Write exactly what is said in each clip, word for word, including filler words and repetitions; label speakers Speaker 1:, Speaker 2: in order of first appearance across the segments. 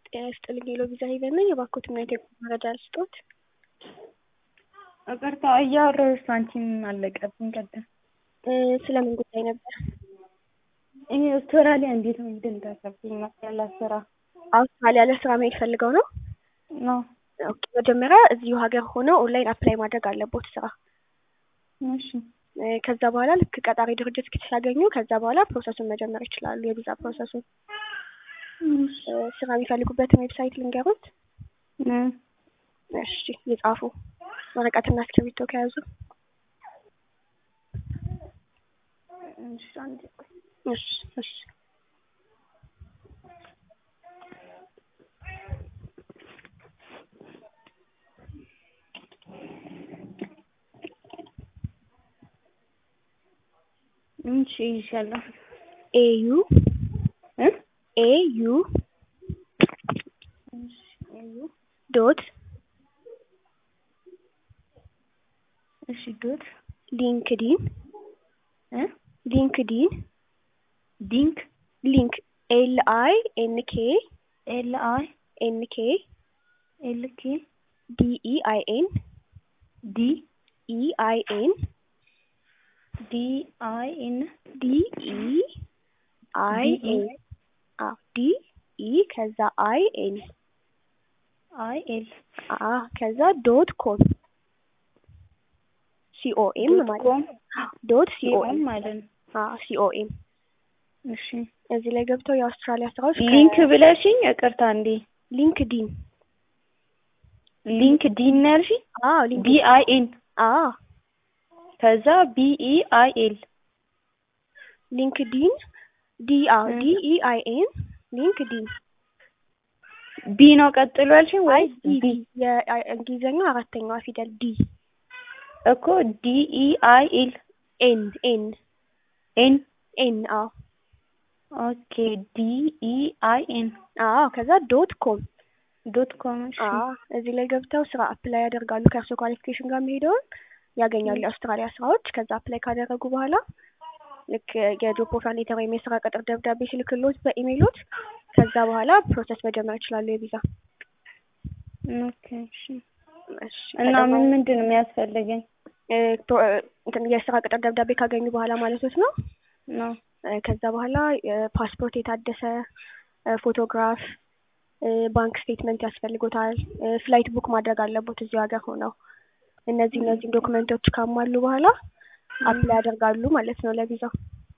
Speaker 1: ጤና ይስጥልኝ ሄሎ ቪዛ ሄቨን ነኝ። የባኮት ምን አይነት መረጃ ልስጦት?
Speaker 2: ይቅርታ እያወራሁሽ ሳንቲም አለቀብኝ ቀደም።
Speaker 1: ስለምን ጉዳይ ነበር?
Speaker 2: እኔ አውስትራሊያ እንዴት ነው እንደምታሰብኝ ያለ ስራ
Speaker 1: አውስትራሊያ ለስራ መሄድ ፈልገው ነው?
Speaker 2: ነው።
Speaker 1: ኦኬ መጀመሪያ እዚሁ ሀገር ሆነው ኦንላይን አፕላይ ማድረግ አለቦት ስራ።
Speaker 2: እሺ
Speaker 1: ከዛ በኋላ ልክ ቀጣሪ ድርጅት ሲያገኙ ከዛ በኋላ ፕሮሰሱን መጀመር ይችላሉ። የቪዛ ፕሮሰሱን ስራ የሚፈልጉበትን ዌብሳይት ልንገሩት። እሺ ይጻፉ። ወረቀትና እስክሪብቶ ከያዙ
Speaker 2: እሺ አንዴ
Speaker 1: እሺ እሺ
Speaker 2: እሺ ይሻላል።
Speaker 1: ኤዩ
Speaker 2: እ
Speaker 1: ኤዩ
Speaker 2: እሺ ኤዩ
Speaker 1: ዶት
Speaker 2: እሺ ዶት
Speaker 1: ሊንክዲን
Speaker 2: እ
Speaker 1: ሊንክዲን
Speaker 2: ዲንክ
Speaker 1: ሊንክ ኤል አይ ኤን ኬ
Speaker 2: ኤል አይ
Speaker 1: ኤን ኬ
Speaker 2: ኤል ኬ
Speaker 1: ዲ ኢ አይ ኤን
Speaker 2: ዲ
Speaker 1: ኢ አይ ኤን
Speaker 2: ዲ አይ ኤን
Speaker 1: ዲ ኢ አይ ኤን አ ዲ ኢ ከዛ አይ ኤን
Speaker 2: አይ ኤል
Speaker 1: አ ከዛ ዶት ኮም ሲ ኦ ኤም ማለት ነው። ዶት ሲ ኦ ኤም
Speaker 2: ማለት ነው።
Speaker 1: አ ሲ ኦ ኤም
Speaker 2: እሺ
Speaker 1: እዚህ ላይ ገብተው የአውስትራሊያ ስራዎች
Speaker 2: ሊንክ ብለሽኝ ይቅርታ እንዴ
Speaker 1: ሊንክዲን
Speaker 2: ሊንክዲን ነርሺ
Speaker 1: አዎ
Speaker 2: ዲ አይ ኤን
Speaker 1: አ
Speaker 2: ከዛ ቢ ኢ አይ ኤል
Speaker 1: ሊንክዲን ዲ አ ዲ ኢ አይ ኤን ሊንክዲን
Speaker 2: ቢ ነው ቀጥሎ ያልሽኝ ወይ
Speaker 1: ዲ የእንግሊዘኛው አራተኛዋ ፊደል ዲ
Speaker 2: እኮ ዲ ኢ አይ ኤል
Speaker 1: ኤን ኤን
Speaker 2: ኤን
Speaker 1: ኤን አዎ
Speaker 2: ኦኬ ዲ ኢ አይ ኤን
Speaker 1: አዎ ከዛ ዶት ኮም
Speaker 2: ዶት ኮም እሺ
Speaker 1: አዎ እዚህ ላይ ገብተው ስራ አፕላይ ያደርጋሉ። ከእርሶ ኳሊፊኬሽን ጋር የሚሄደውን ያገኛሉ የአውስትራሊያ ስራዎች። ከዛ አፕላይ ካደረጉ በኋላ ልክ የጆብ ኦፈር ሌተር ወይም የስራ ቅጥር ደብዳቤ ሲልክሎት በኢሜይሎት ከዛ በኋላ ፕሮሰስ መጀመር ይችላሉ የቪዛ።
Speaker 2: ኦኬ እሺ እና ምን ምንድን ነው የሚያስፈልገኝ?
Speaker 1: የስራ ቅጥር ደብዳቤ ካገኙ በኋላ ማለት ነው
Speaker 2: ነው
Speaker 1: ከዛ በኋላ ፓስፖርት የታደሰ ፎቶግራፍ፣ ባንክ ስቴትመንት ያስፈልጎታል። ፍላይት ቡክ ማድረግ አለቦት እዚህ ሀገር ሆነው። እነዚህ እነዚህ ዶክመንቶች ካሟሉ በኋላ አፕላይ ያደርጋሉ ማለት ነው ለቪዛው።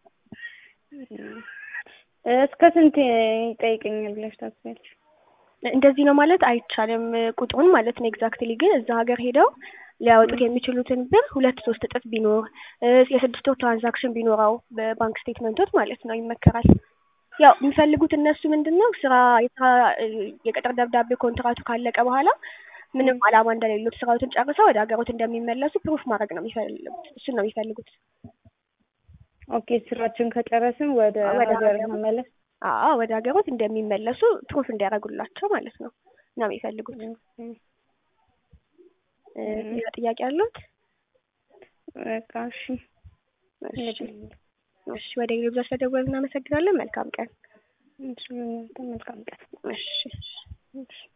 Speaker 2: እስከ ስንት ይጠይቀኛል ብለሽ ታስቢያለሽ?
Speaker 1: እንደዚህ ነው ማለት አይቻልም ቁጥሩን ማለት ነው ኤግዛክትሊ። ግን እዛ ሀገር ሄደው ሊያወጡት የሚችሉትን ብር ሁለት ሶስት እጥፍ ቢኖር የስድስት ወር ትራንዛክሽን ቢኖረው በባንክ ስቴትመንቶች ማለት ነው ይመከራል። ያው የሚፈልጉት እነሱ ምንድነው ስራ የቅጥር ደብዳቤ ኮንትራቱ ካለቀ በኋላ ምንም አላማ እንደሌሉት ስራዎትን ጨርሰው ወደ ሀገሮት እንደሚመለሱ ፕሩፍ ማድረግ ነው የሚፈልጉት። እሱን ነው የሚፈልጉት።
Speaker 2: ኦኬ ስራችን ከጨረስን ወደ ሀገር መመለስ?
Speaker 1: አዎ ወደ ሀገሮት እንደሚመለሱ ፕሩፍ እንዲያደርጉላቸው ማለት ነው ነው የሚፈልጉት። ሌላ ጥያቄ አለዎት?
Speaker 2: በቃ እሺ
Speaker 1: እሺ ወደ ግብዣ ስለደወልን እናመሰግናለን። መልካም ቀን።
Speaker 2: እሺ መልካም ቀን።
Speaker 1: እሺ እሺ